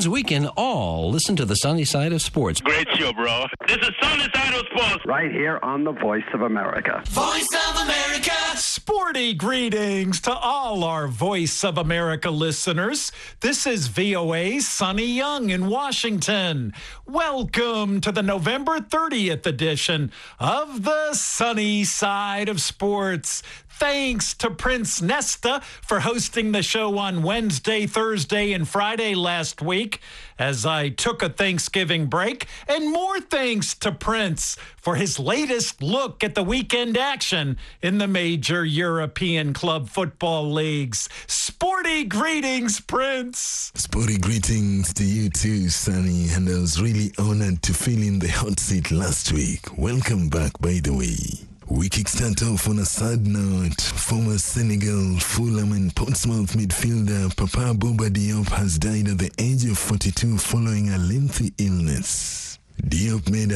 means we can all listen to the sunny side of sports. Great show, bro. This is Sunny Side of Sports. Right here on the Voice of America. Voice of America. Sporty greetings to all our Voice of America listeners. This is VOA's Sonny Young in Washington. Welcome to the November 30th edition of the Sunny Side of Sports. Thanks to Prince Nesta for hosting the show on Wednesday, Thursday, and Friday last week as I took a Thanksgiving break. And more thanks to Prince for his latest look at the weekend action in the major European club football leagues. Sporty greetings, Prince. Sporty greetings to you too, Sonny. And I was really honored to fill in the hot seat last week. Welcome back, by the way. We kickstart off on a sad note. Former Senegal, Fulham and Portsmouth midfielder Papa Bouba Diop has died at the age of 42 following a lengthy illness. Diop made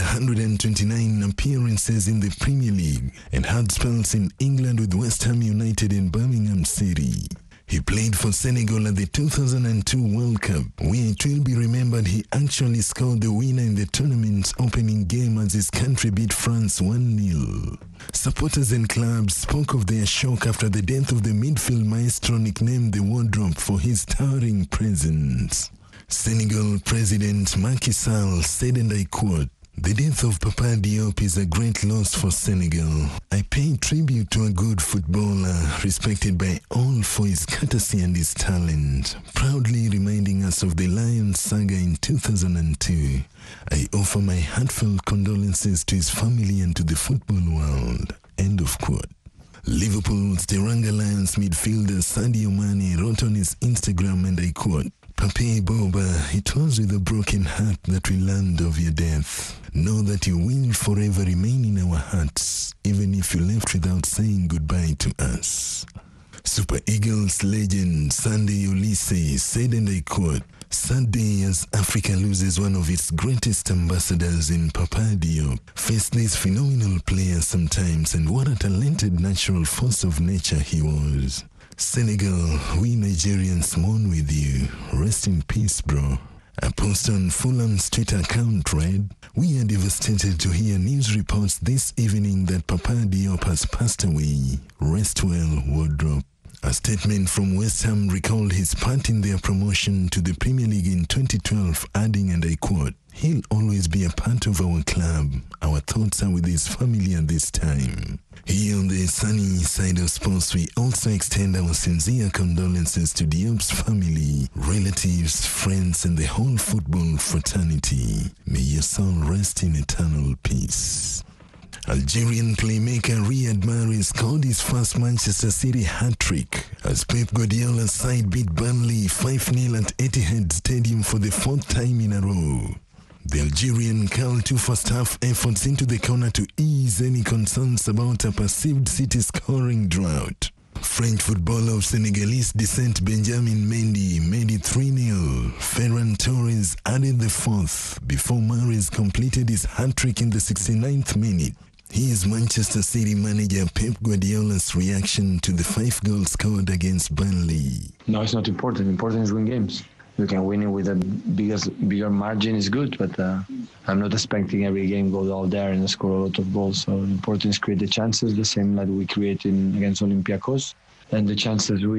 129 appearances in the Premier League and had spells in England with West Ham United in Birmingham City. He played for Senegal at the 2002 World Cup, where it will be remembered he actually scored the winner in the tournament's opening game as his country beat France 1-0. Supporters and clubs spoke of their shock after the death of the midfield maestro nicknamed the Wardrobe for his towering presence. Senegal President Macky Sall said, and I quote, "The death of Papa Diop is a great loss for Senegal. I pay tribute to a good footballer, respected by all for his courtesy and his talent, proudly reminding us of the Lions saga in 2002. I offer my heartfelt condolences to his family and to the football world." End of quote. Liverpool's Teranga Lions midfielder Sadio Mane wrote on his Instagram, and I quote, "Pape Boba, it was with a broken heart that we learned of your death. Know that you will forever remain in our hearts, even if you left without saying goodbye to us." Super Eagles legend Sunday Oliseh said, and I quote, "Sad day as Africa loses one of its greatest ambassadors in Papa Diop. Face this phenomenal player sometimes, and what a talented natural force of nature he was. Senegal, we Nigerians mourn with you. Rest in peace, bro." A post on Fulham's Twitter account read, "We are devastated to hear news reports this evening that Papa Diop has passed away. Rest well, Wardrobe." A statement from West Ham recalled his part in their promotion to the Premier League in 2012, adding, and I quote, "He'll always be a part of our club. Our thoughts are with his family at this time." Here on the Sunny Side of Sports, we also extend our sincere condolences to Diop's family, relatives, friends, and the whole football fraternity. May your soul rest in eternal peace. Algerian playmaker Riyad Mahrez scored his first Manchester City hat-trick as Pep Guardiola's side beat Burnley 5-0 at Etihad Stadium for the fourth time in a row. The Algerian curled two first-half efforts into the corner to ease any concerns about a perceived City scoring drought. French footballer of Senegalese descent Benjamin Mendy made it 3-0. Ferran Torres added the fourth before Mahrez completed his hat-trick in the 69th minute. Here is Manchester City manager Pep Guardiola's reaction to the 5 goals scored against Burnley. No, it's not important. Important is win games. You can win it with a bigger margin is good, but I'm not expecting every game go out there and score a lot of goals. So important is create the chances, the same that we created against Olympiacos, and the chances that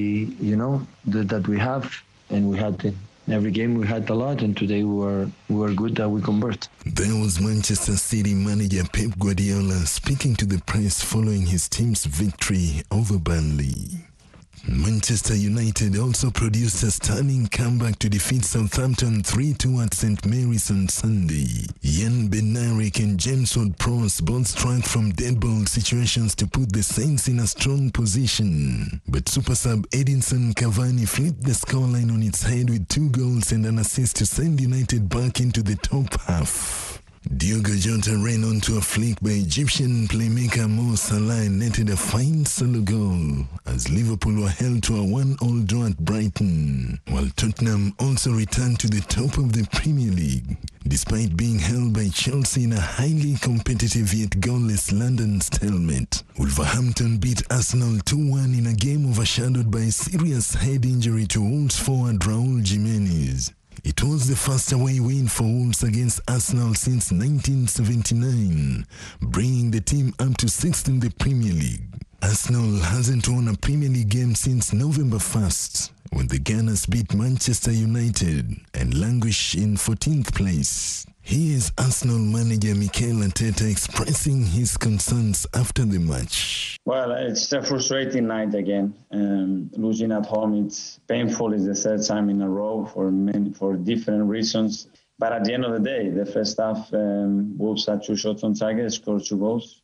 we have, and we had in every game we had a lot, and today we were good that we convert. There was Manchester City manager Pep Guardiola speaking to the press following his team's victory over Burnley. Manchester United also produced a stunning comeback to defeat Southampton 3-2 at St Mary's on Sunday. Jan Bednarek and James Ward-Prowse both struck from dead ball situations to put the Saints in a strong position. But super sub Edinson Cavani flipped the scoreline on its head with 2 goals and an assist to send United back into the top half. Diogo Jota ran onto a flick by Egyptian playmaker Mo Salah and netted a fine solo goal as Liverpool were held to a 1-all draw at Brighton, while Tottenham also returned to the top of the Premier League, despite being held by Chelsea in a highly competitive yet goalless London stalemate. Wolverhampton beat Arsenal 2-1 in a game overshadowed by a serious head injury to Wolves forward Raul Jimenez. It was the first away win for Wolves against Arsenal since 1979, bringing the team up to 6th in the Premier League. Arsenal hasn't won a Premier League game since November 1st, when the Gunners beat Manchester United and languish in 14th place. Here is Arsenal manager Mikel Arteta expressing his concerns after the match. Well, it's a frustrating night again. Losing at home, it's painful. It's the third time in a row for different reasons. But at the end of the day, the first half, Wolves had 2 shots on target, scored 2 goals.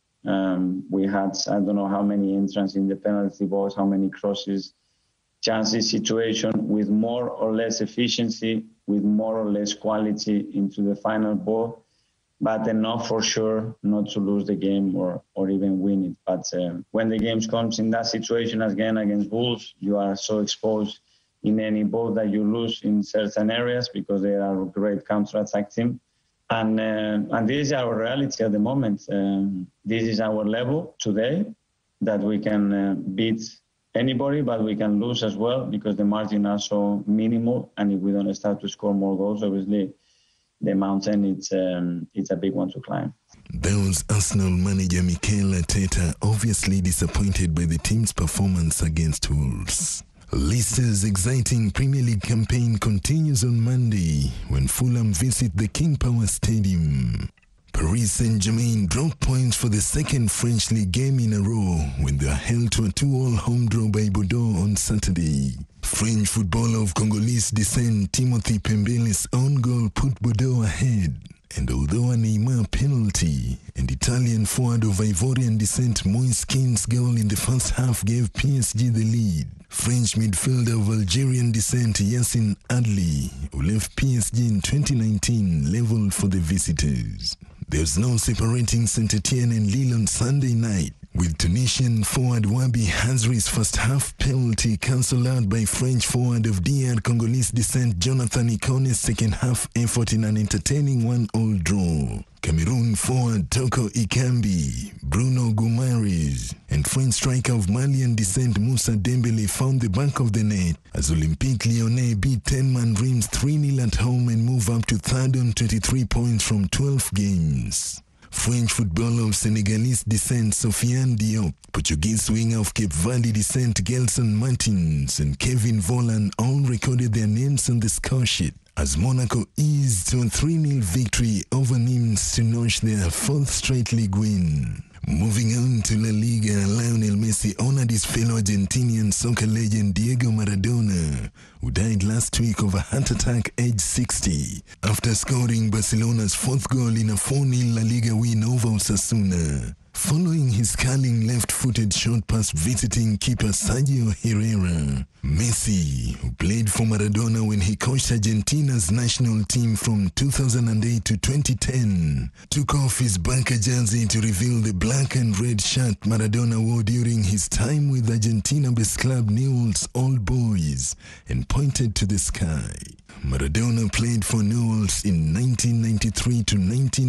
We had, I don't know how many entrants in the penalty box, how many crosses, chances, situation with more or less efficiency, with more or less quality into the final ball, but enough for sure not to lose the game or even win it. But when the game comes in that situation again against Wolves, you are so exposed in any ball that you lose in certain areas because they are a great counter-attack team. And this is our reality at the moment. This is our level today, that we can beat anybody, but we can lose as well because the margin are so minimal. And if we don't start to score more goals, obviously the mountain, it's a big one to climb. There was Arsenal manager Mikel Arteta, obviously disappointed by the team's performance against Wolves. Leicester's exciting Premier League campaign continues on Monday when Fulham visit the King Power Stadium. Paris Saint-Germain dropped points for the second French League game in a row when they are held to a 2-2 home draw by Bordeaux on Saturday. French footballer of Congolese descent Timothy Pembele's own goal put Bordeaux ahead. And although a Neymar penalty and Italian forward of Ivorian descent Moise Kean's goal in the first half gave PSG the lead, French midfielder of Algerian descent Yacine Adli, who left PSG in 2019, leveled for the visitors. There's no separating Saint-Etienne and Lille on Sunday night, with Tunisian forward Wabi Hazri's first half penalty cancelled out by French forward of DR Congolese descent Jonathan Ikone's second half effort in an entertaining 1-1 draw. Cameroon forward Toko Ekambi, Bruno Guimaraes, and French striker of Malian descent Moussa Dembele found the back of the net as Olympique Lyonnais beat 10-man Reims 3-0 at home and move up to third on 23 points from 12 games. French footballer of Senegalese descent Sofiane Diop, Portuguese winger of Cape Verde descent Gelson Martins, and Kevin Volland all recorded their names on the score sheet as Monaco eased to a 3-0 victory over Nimes to notch their 4th straight league win. Moving on to La Liga, Lionel Messi honored his fellow Argentinian soccer legend Diego Maradona, who died last week of a heart attack aged 60, after scoring Barcelona's 4th goal in a 4-0 La Liga win over Osasuna. Following his curling left-footed shot pass visiting keeper Sergio Herrera, Messi, who played for Maradona when he coached Argentina's national team from 2008 to 2010, took off his Barca jersey to reveal the black and red shirt Maradona wore during his time with Argentina-based club Newell's Old Boys and pointed to the sky. Maradona played for Newell's in 1993 to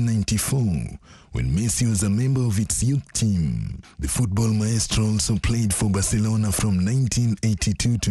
1994, when Messi was a member of its youth team. The football maestro also played for Barcelona from 1982 to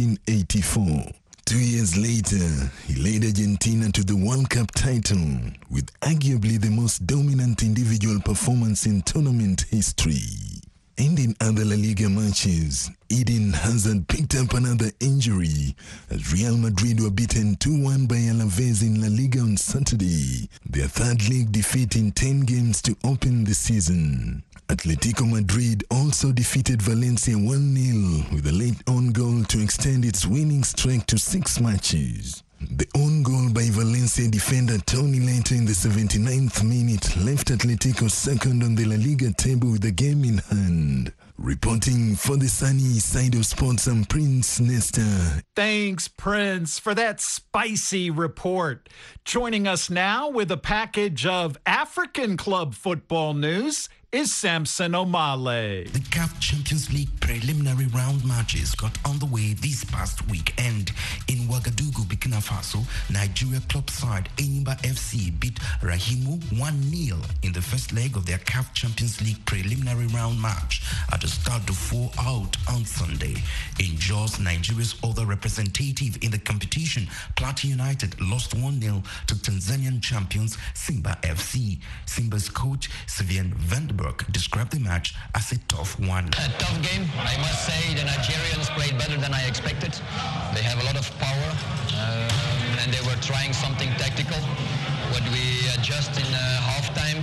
1984. 2 years later, he led Argentina to the World Cup title, with arguably the most dominant individual performance in tournament history. And in other La Liga matches, Eden Hazard picked up another injury as Real Madrid were beaten 2-1 by Alaves in La Liga on Saturday, their 3rd league defeat in 10 games to open the season. Atletico Madrid also defeated Valencia 1-0 with a late own goal to extend its winning streak to 6 matches. The own goal by Valencia defender Tony Leto in the 79th minute left Atletico second on the La Liga table with the game in hand. Reporting for the sunny side of sports, I'm Prince Nesta. Thanks, Prince, for that spicy report. Joining us now with a package of African club football news is Samson Omale. The CAF Champions League preliminary round matches got underway this past weekend. In Ouagadougou, Burkina Faso, Nigeria club side Enyimba FC beat Rahimu 1-0 in the first leg of their CAF Champions League preliminary round match at the Stade de Four out on Sunday. In Jos, Nigeria's other representative in the competition, Plateau United lost 1-0 to Tanzanian champions Simba FC. Simba's coach, Sylvain Vandenberg, described the match as a tough one. A tough game. I must say the Nigerians played better than I expected. They have a lot of power and they were trying something tactical. What we adjust in halftime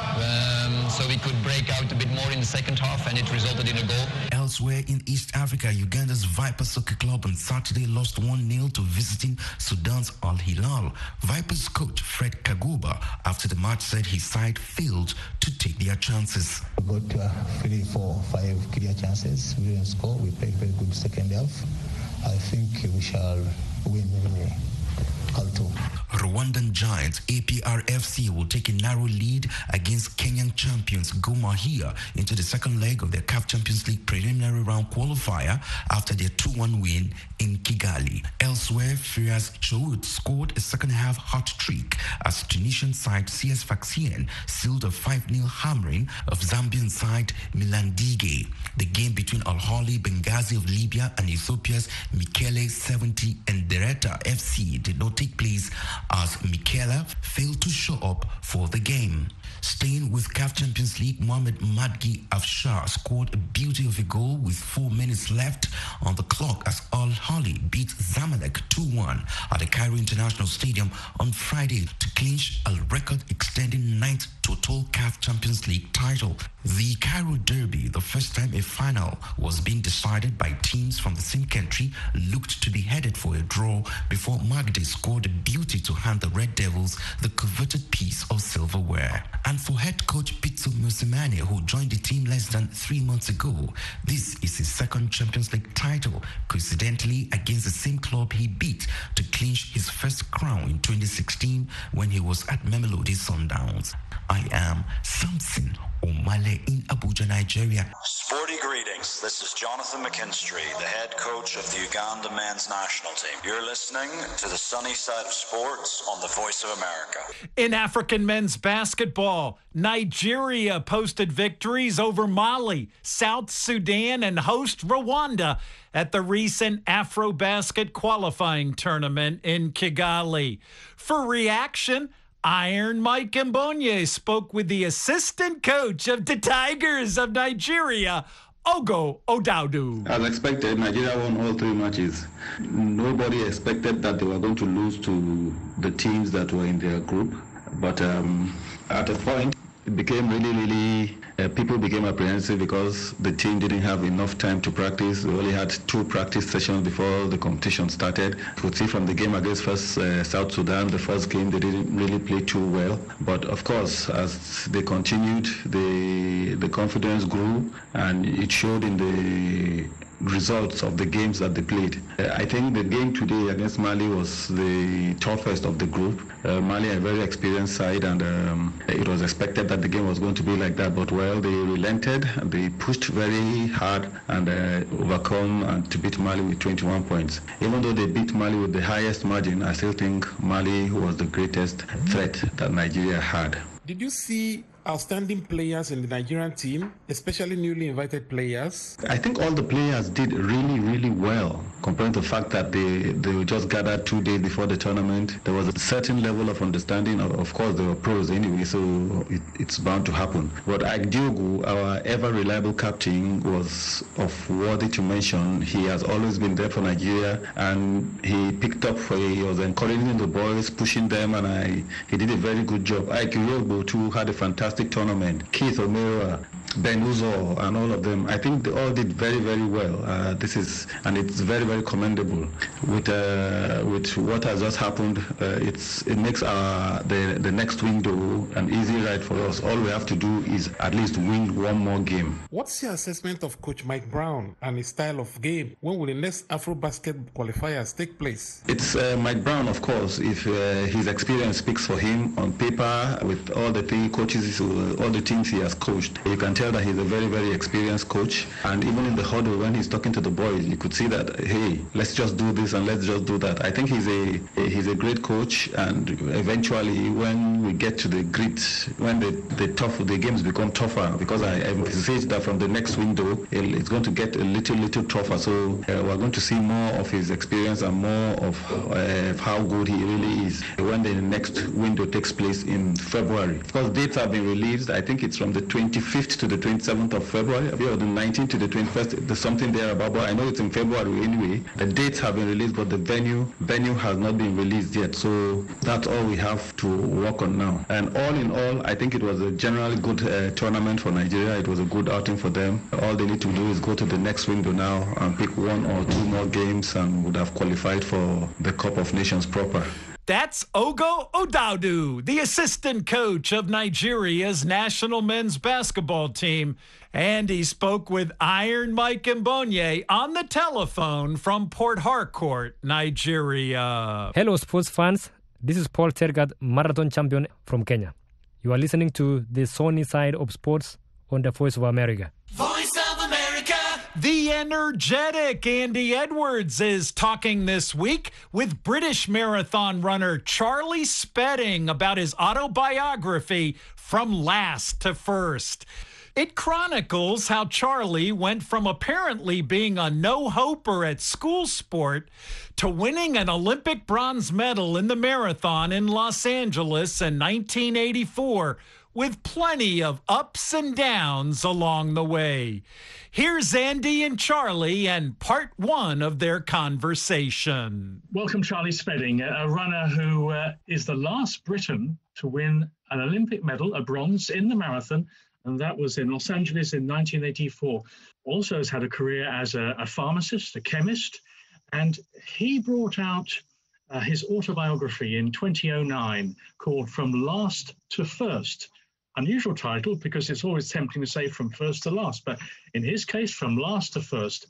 so we could break out a bit more in the second half, and it resulted in a goal. Elsewhere in East Africa, Uganda's Vipers Soccer Club on Saturday lost 1-0 to visiting Sudan's Al Hilal. Vipers coach Fred Kaguba after the match said his side failed to take their chances. We got 3, 4, 5 clear chances. We didn't score. We played very good second half. I think we shall win anyway. Rwandan giants APR FC will take a narrow lead against Kenyan champions Gor Mahia into the second leg of their CAF Champions League preliminary round qualifier after their 2-1 win in Kigali. Elsewhere, Firas Choud scored a second-half hat trick as Tunisian side CS Sfaxien sealed a 5-0 hammering of Zambian side Milandige. The game between Al Ahly Benghazi of Libya and Ethiopia's Mekelle 70 and Dereta FC did not take place as Michaela failed to show up for the game. Staying with CAF Champions League, Mohamed Madgi Afshar scored a beauty of a goal with 4 minutes left on the clock as Al Ahly beat Zamalek 2-1 at the Cairo International Stadium on Friday to clinch a record-extending 9th total CAF Champions League title. The Cairo Derby, the first time a final was being decided by teams from the same country, looked to be headed for a draw before Magde scored a beauty to hand the Red Devils the coveted piece of silverware. And for head coach Pitso Mosimane, who joined the team less than 3 months ago, this is his second Champions League title, coincidentally against the same club he beat to clinch his first crown in 2016 when he was at Mamelodi Sundowns. I am Samson Omale in Abuja, Nigeria. Sporty greetings. This is Jonathan McKinstry, the head coach of the Uganda men's national team. You're listening to the sunny side of sports on the Voice of America. In African men's basketball, Nigeria posted victories over Mali, South Sudan, and host Rwanda at the recent AfroBasket qualifying tournament in Kigali. For reaction, Iron Mike Mbonye spoke with the assistant coach of the Tigers of Nigeria, Ogo Odaudu. As expected, Nigeria won all 3 matches. Nobody expected that they were going to lose to the teams that were in their group. But at a point, it became really people became apprehensive because the team didn't have enough time to practice. We only had 2 practice sessions before the competition started. You could see from the game against South Sudan, the first game, they didn't really play too well. But of course, as they continued, the confidence grew, and it showed in the results of the games that they played. I think the game today against Mali was the toughest of the group. Mali are a very experienced side, and it was expected that the game was going to be like that, but well, they relented, they pushed very hard and overcome and to beat Mali with 21 points. Even though they beat Mali with the highest margin, I still think Mali was the greatest threat that Nigeria had. Did you see outstanding players in the Nigerian team, especially newly invited players? I think all the players did really well, compared to the fact that they were just gathered 2 days before the tournament. There was a certain level of understanding. Of course, they were pros anyway, so it's bound to happen. But Ike Diogu, our ever-reliable captain, was worthy to mention. He has always been there for Nigeria, and he picked up, he was encouraging the boys, pushing them, and he did a very good job. Ike Diogu, too, had a fantastic tournament. Keith Omera, Ben Uzo, and all of them. I think they all did very well. And it's very commendable. With what has just happened, it makes the next window an easy ride for us. All we have to do is at least win 1 more game. What's your assessment of Coach Mike Brown and his style of game? When will the next AfroBasket qualifiers take place? It's Mike Brown, of course. If his experience speaks for him on paper, with all the coaches, all the teams he has coached, you can tell tell that he's a very, very experienced coach. And even in the huddle, when he's talking to the boys, you could see that, hey, let's just do this and let's just do that. I think he's a great coach, and eventually when we get to the grit, when the games become tougher, because I envisage that from the next window, it's going to get a little tougher. So we're going to see more of his experience and more of how good he really is when the next window takes place in February. Because dates have been released. I think it's from the 25th to the 27th of February, or the 19th to the 21st. There's something there about, but I know it's in February anyway. The dates have been released, but the venue has not been released yet. So that's all we have to work on now. And all in all, I think it was a generally good tournament for Nigeria. It was a good outing for them. All they need to do is go to the next window now and pick one or two more games and would have qualified for the Cup of Nations proper. That's Ogo Odaudu, the assistant coach of Nigeria's national men's basketball team. And he spoke with Iron Mike Mbonye on the telephone from Port Harcourt, Nigeria. Hello, sports fans. This is Paul Tergat, marathon champion from Kenya. You are listening to the Sunny Side of Sports on the Voice of America. Voice of America. The energetic Andy Edwards is talking this week with British marathon runner Charlie Spedding about his autobiography, From Last to First. It chronicles how Charlie went from apparently being a no-hoper at school sport to winning an Olympic bronze medal in the marathon in Los Angeles in 1984, with plenty of ups and downs along the way. Here's Andy and Charlie and part one of their conversation. Welcome, Charlie Spedding, a runner who is the last Briton to win an Olympic medal, a bronze, in the marathon, and that was in Los Angeles in 1984. Also has had a career as a pharmacist, a chemist, and he brought out his autobiography in 2009 called From Last to First. Unusual title because it's always tempting to say from first to last, but in his case, From Last to First.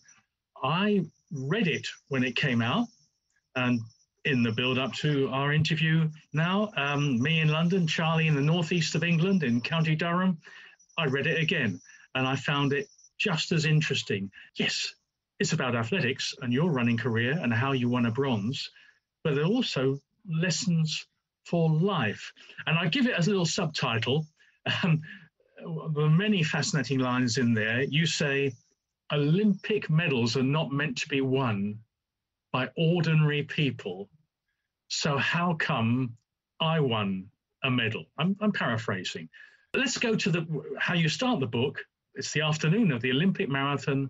I read it when it came out, and in the build-up to our interview now, me in London, Charlie in the northeast of England in County Durham, I read it again, and I found it just as interesting. Yes, it's about athletics and your running career and how you won a bronze, but there are also lessons for life. And I give it as a little subtitle. There are many fascinating lines in there. You say, Olympic medals are not meant to be won by ordinary people. So how come I won a medal? I'm paraphrasing. Let's go to how you start the book. It's the afternoon of the Olympic marathon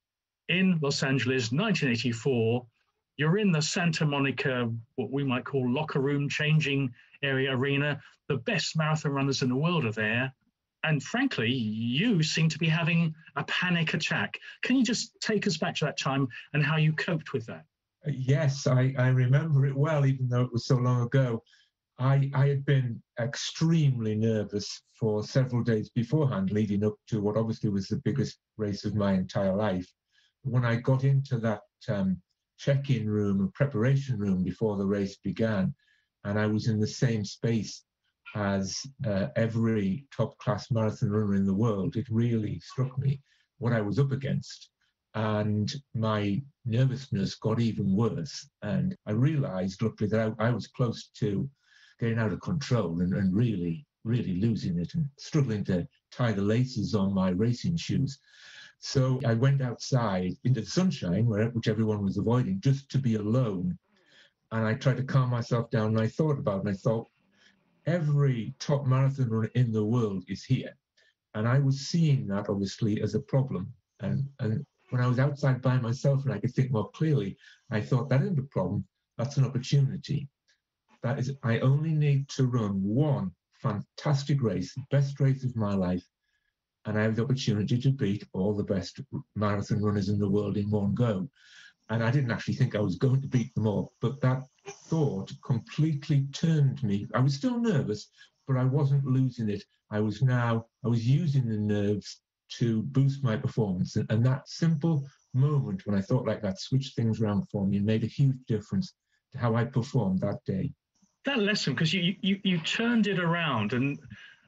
in Los Angeles, 1984. You're in the Santa Monica, what we might call locker room changing area arena. The best marathon runners in the world are there. And frankly, you seem to be having a panic attack. Can you just take us back to that time and how you coped with that? Yes, I remember it well, even though it was so long ago. I had been extremely nervous for several days beforehand, leading up to what obviously was the biggest race of my entire life. When I got into that check-in room and preparation room before the race began, and I was in the same space as every top-class marathon runner in the world, it really struck me what I was up against. And my nervousness got even worse. And I realized, luckily, that I was close to getting out of control and really losing it and struggling to tie the laces on my racing shoes. So I went outside into the sunshine, which everyone was avoiding, just to be alone. And I tried to calm myself down, and I thought about it, and I thought, every top marathon runner in the world is here. And I was seeing that, obviously, as a problem. And when I was outside by myself and I could think more clearly, I thought, that isn't a problem, that's an opportunity. That is, I only need to run one fantastic race, the best race of my life, and I have the opportunity to beat all the best marathon runners in the world in one go. And I didn't actually think I was going to beat them all, but that thought completely turned me. I was still nervous, but I wasn't losing it. I was using the nerves to boost my performance. And that simple moment when I thought like that switched things around for me and made a huge difference to how I performed that day. That lesson, because you turned it around, and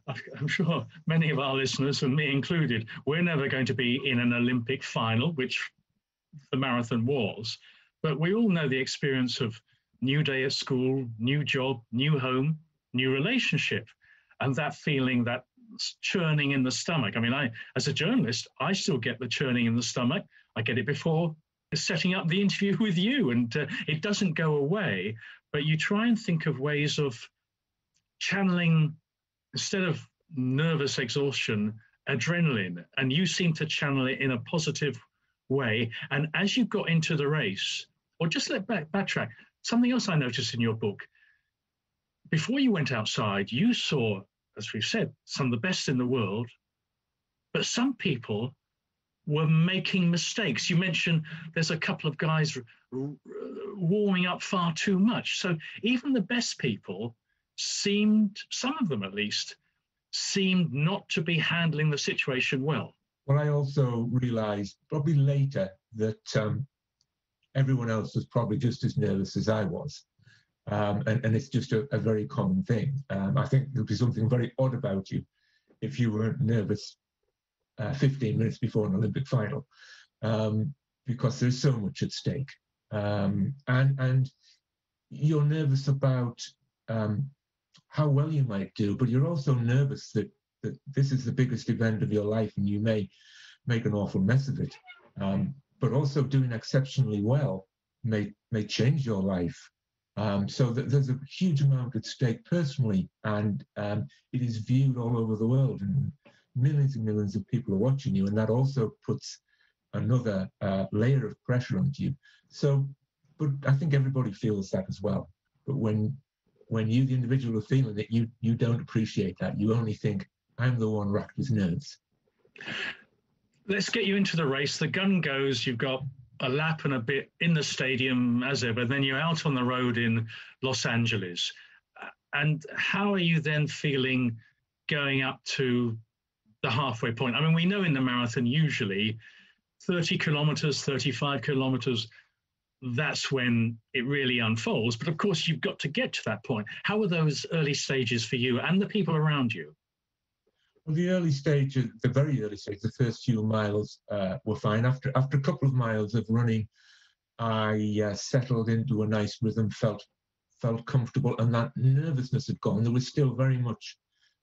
I'm sure many of our listeners, and me included, we're never going to be in an Olympic final, which the marathon was. But we all know the experience of new day at school, new job, new home, new relationship, and that feeling, that churning in the stomach. I mean, as a journalist, I still get the churning in the stomach. I get it before setting up the interview with you, and it doesn't go away. But you try and think of ways of channeling, instead of nervous exhaustion, adrenaline, and you seem to channel it in a positive way. And as you got into the race, or just backtrack, something else I noticed in your book, before you went outside, you saw, as we've said, some of the best in the world, but some people were making mistakes. You mentioned there's a couple of guys warming up far too much. So even the best people seemed, some of them at least, seemed not to be handling the situation well. Well, I also realised probably later that everyone else was probably just as nervous as I was. And it's just a very common thing. I think there'd be something very odd about you if you weren't nervous 15 minutes before an Olympic final, because there's so much at stake. And you're nervous about how well you might do, but you're also nervous that this is the biggest event of your life and you may make an awful mess of it. But also doing exceptionally well may change your life. So there's a huge amount at stake personally, and it is viewed all over the world, and millions and millions of people are watching you, and that also puts another layer of pressure onto you. So, but I think everybody feels that as well. But when you, the individual, are feeling it, you don't appreciate that. You only think, I'm the one racked with nerves. Let's get you into the race. The gun goes, you've got a lap and a bit in the stadium as ever, then you're out on the road in Los Angeles. And how are you then feeling going up to the halfway point? I mean, we know in the marathon, usually 30 kilometers, 35 kilometers, that's when it really unfolds. But of course, you've got to get to that point. How were those early stages for you and the people around you? Well, the early stages, the very early stages, the first few miles were fine. After a couple of miles of running, I settled into a nice rhythm, felt comfortable, and that nervousness had gone. There was still very much,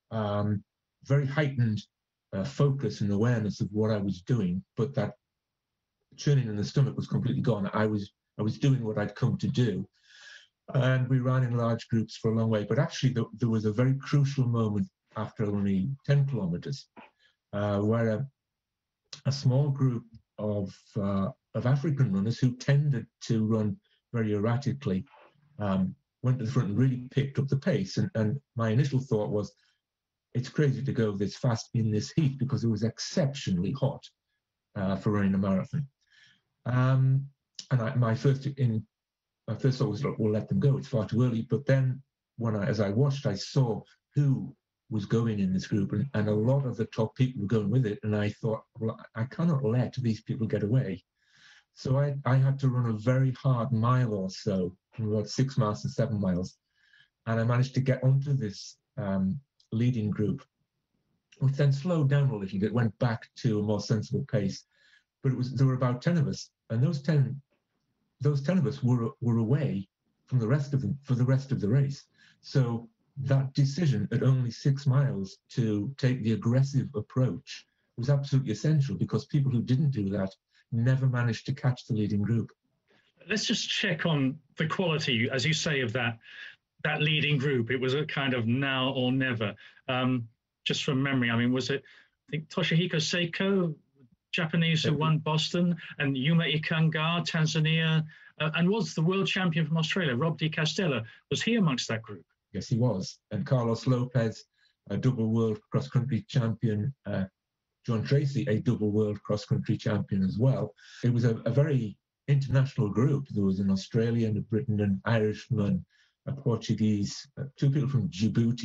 very heightened focus and awareness of what I was doing, but that churning in the stomach was completely gone. I was doing what I'd come to do, and we ran in large groups for a long way. But actually, there was a very crucial moment after only 10 kilometers, where a small group of African runners who tended to run very erratically went to the front and really picked up the pace. And my initial thought was, it's crazy to go this fast in this heat, because it was exceptionally hot for running a marathon. And my first thought was, look, we'll let them go. It's far too early. But then, as I watched, I saw who was going in this group, and a lot of the top people were going with it. And I thought, well, I cannot let these people get away. So I had to run a very hard mile or so, about 6 miles and 7 miles. And I managed to get onto this leading group, which then slowed down a little bit, went back to a more sensible pace. But there were about 10 of us, and those 10 of us were away from the rest of them for the rest of the race. So that decision at only 6 miles to take the aggressive approach was absolutely essential, because people who didn't do that never managed to catch the leading group. Let's just check on the quality, as you say, of that leading group. It was a kind of now or never. Just from memory, I mean, was it, I think, Toshihiko Seiko, Japanese, who won Boston, and Yuma Ikangar, Tanzania, and was the world champion from Australia, Rob Di Castella, was he amongst that group? Yes, he was. And Carlos Lopez, a double world cross-country champion, John Tracy, a double world cross-country champion as well. It was a very international group. There was an Australian, a Briton, an Irishman, a Portuguese, 2 people from Djibouti,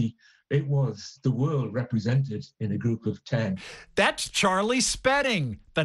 it was the world represented in a group of 10. That's Charlie Spedding, the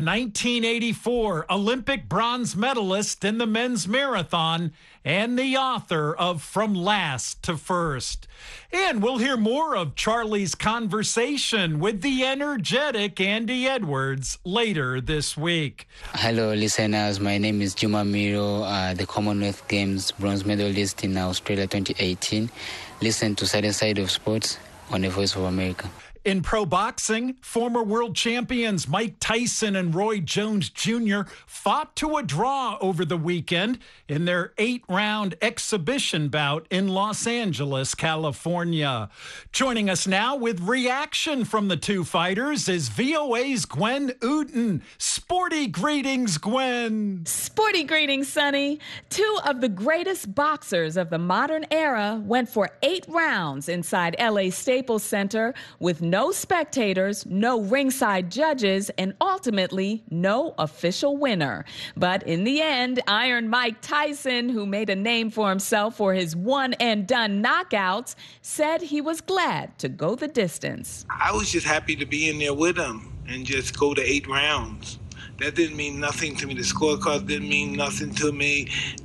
1984 Olympic bronze medalist in the men's marathon and the author of From Last to First. And we'll hear more of Charlie's conversation with the energetic Andy Edwards later this week. Hello, listeners. My name is Juma Miro, the Commonwealth Games bronze medalist in Australia 2018. Listen to Side of Sports on the Voice of America. In pro boxing, former world champions Mike Tyson and Roy Jones Jr. fought to a draw over the weekend in their 8-round exhibition bout in Los Angeles, California. Joining us now with reaction from the two fighters is VOA's Gwen Uten. Sporty greetings, Gwen. Sporty greetings, Sonny. Two of the greatest boxers of the modern era went for 8 rounds inside LA Staples Center with no spectators, no ringside judges, and ultimately no official winner. But in the end, Iron Mike Tyson, who made a name for himself for his one-and-done knockouts, said he was glad to go the distance. I was just happy to be in there with him and just go to 8 rounds. That didn't mean nothing to me. The scorecards didn't mean nothing to me.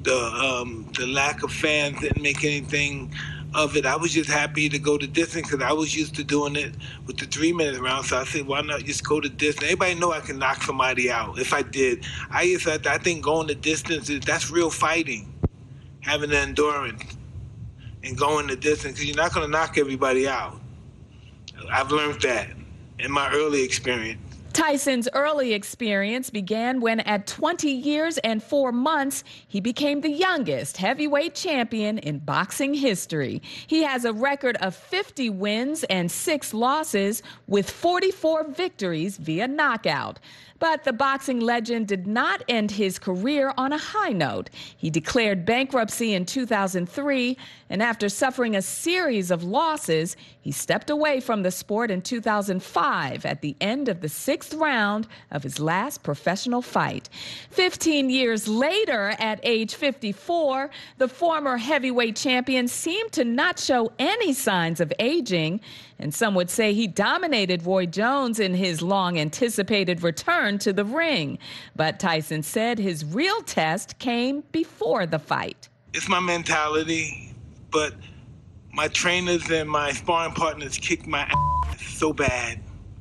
The lack of fans didn't make anything of it. I was just happy to go the distance because I was used to doing it with the 3-minute round. So I said, why not just go the distance? Everybody know I can knock somebody out if I did. I think going the distance, that's real fighting, having the endurance and going the distance, because you're not going to knock everybody out. I've learned that in my early experience. Tyson's early experience began when at 20 years and 4 months, he became the youngest heavyweight champion in boxing history. He has a record of 50 wins and 6 losses with 44 victories via knockout. But the boxing legend did not end his career on a high note. He declared bankruptcy in 2003, and after suffering a series of losses, he stepped away from the sport in 2005 at the end of the 6th round of his last professional fight. 15 years later, at age 54, the former heavyweight champion seemed to not show any signs of aging, and some would say he dominated Roy Jones in his long-anticipated return to the ring. But Tyson said his real test came before the fight. It's my mentality, but my trainers and my sparring partners kicked my ass so bad,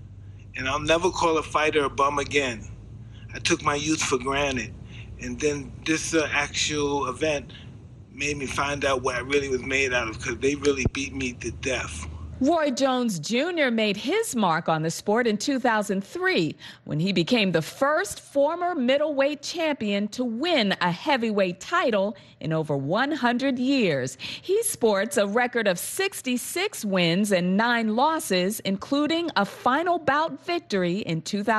and I'll never call a fighter a bum again. I took my youth for granted, and then this actual event made me find out what I really was made out of, because they really beat me to death. Roy Jones Jr. made his mark on the sport in 2003 when he became the first former middleweight champion to win a heavyweight title in over 100 years. He sports a record of 66 wins and 9 losses, including a final bout victory in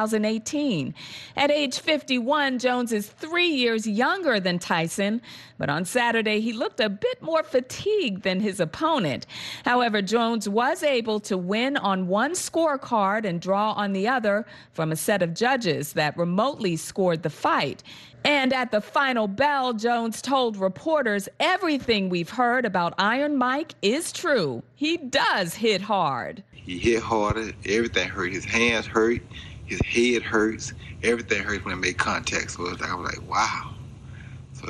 2018. At age 51, Jones is 3 years younger than Tyson, but on Saturday he looked a bit more fatigued than his opponent. However, Jones was able to win on one scorecard and draw on the other from a set of judges that remotely scored the fight. And at the final bell, Jones told reporters everything we've heard about Iron Mike is true. He does hit hard. He hit harder. Everything hurt. His hands hurt. His head hurts. Everything hurts when it made contact. So I was like, wow. So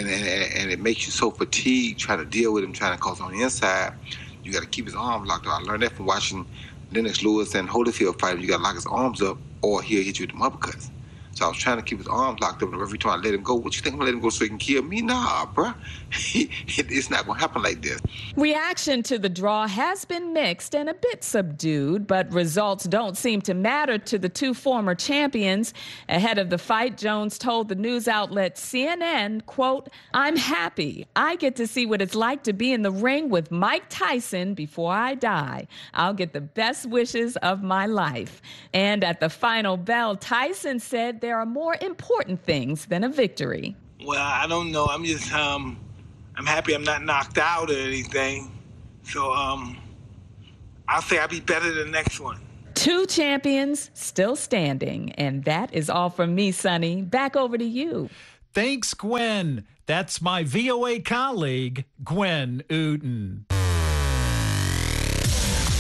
and it makes you so fatigued trying to deal with him, trying to cause on the inside. You got to keep his arms locked up. I learned that from watching Lennox Lewis and Holyfield fight. You got to lock his arms up or he'll hit you with them uppercuts. So I was trying to keep his arms locked up, and every time I let him go, what you think I'm going to let him go so he can kill me? Nah, bruh. It's not going to happen like this. Reaction to the draw has been mixed and a bit subdued, but results don't seem to matter to the two former champions. Ahead of the fight, Jones told the news outlet CNN, quote, "I'm happy. I get to see what it's like to be in the ring with Mike Tyson before I die. I'll get the best wishes of my life." And at the final bell, Tyson said there are more important things than a victory. Well, I don't know. I'm just, I'm happy I'm not knocked out or anything. So, I'll say I'll be better than the next one. Two champions still standing. And that is all from me, Sonny. Back over to you. Thanks, Gwen. That's my VOA colleague, Gwen Uten.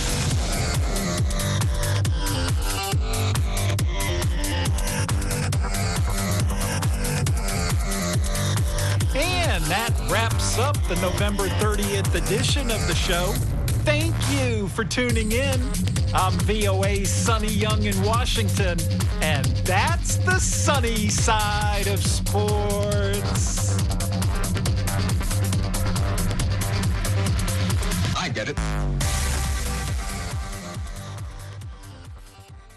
wraps up the November 30th edition of the show. Thank you for tuning in. I'm VOA's Sonny Young in Washington, and that's the sunny side of sports. I get it.